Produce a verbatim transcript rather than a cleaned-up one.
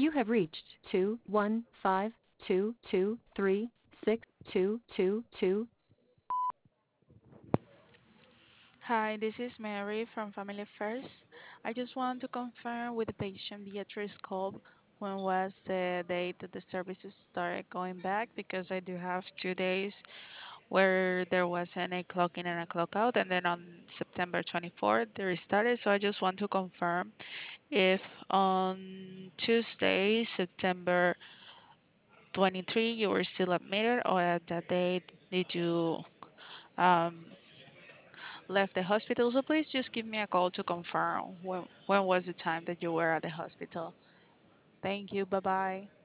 You have reached two one five two two three six two two two. Hi, this is Mary from Family First. I just want to confirm with the patient Beatrice Kolb when was the date that the services started going back because I do have two days where there wasn't a clock in and a clock out, and then on September twenty-fourth they restarted. So I just want to confirm if on Tuesday, September twenty-third, you were still admitted, or at that date did you um, left the hospital. So please just give me a call to confirm when, when was the time that you were at the hospital. Thank you. Bye bye.